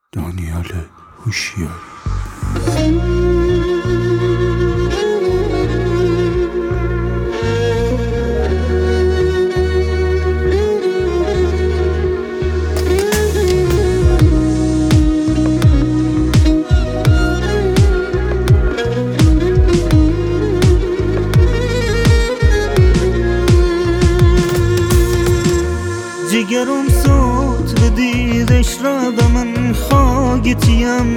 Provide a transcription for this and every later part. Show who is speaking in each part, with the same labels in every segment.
Speaker 1: دانیال هوشیاری.
Speaker 2: جگرم صوت بدیدش را به من خاگتیم،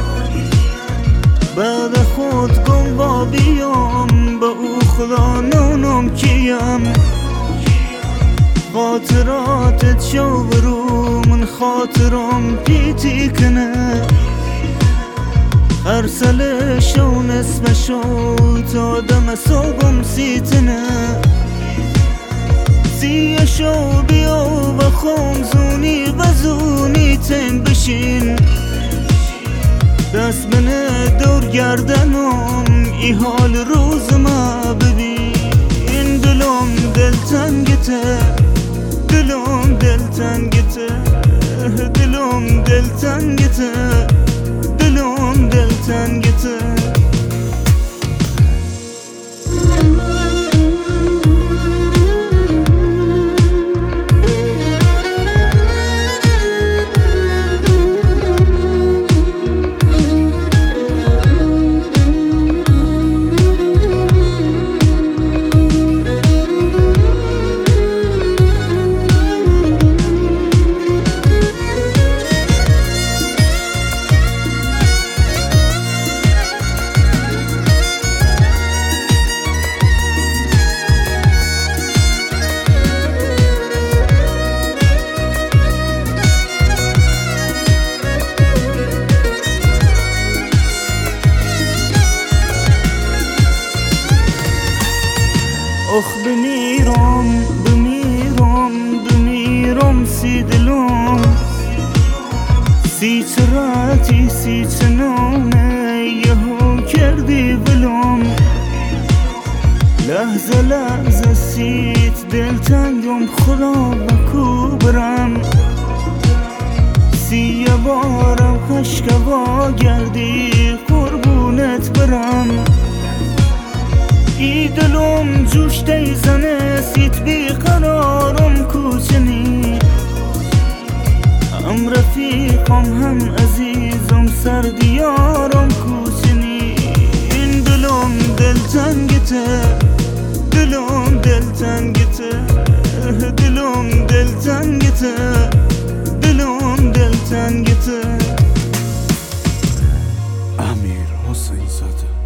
Speaker 2: بعد خود گم با بیام به او خدا نونم کیم. خاطراتت شو برو من خاطرم پیتی کنه، هر سله شو نصف شو تا دم صبحم سیتنه. سیه شو بیا و خمزونی بزونی تن بشین، دست بنه دور گردنم ای حال روز ما ببین. دلم دلتنگته، دلم دلتنگته، دلم دلتنگته، دلم دلتنگته. اخ بمیرم بمیرم بمیرم سی دلم، سی چراتی سی چنانه یهو کردی بلم. لحظه لحظه سیت دلتنگم خدا بکو برم، سی بارم خشکوا گردی قربونت برم. ای دلم جوش دیزنه سیت بی قرارم کوچنی، هم رفیقم هم عزیزم سر دیارم کوچنی. این دلم دلتنگته، دلم دلتنگته، دلم دلتنگته، دلم دلتنگته.
Speaker 1: امیر حسین زاده.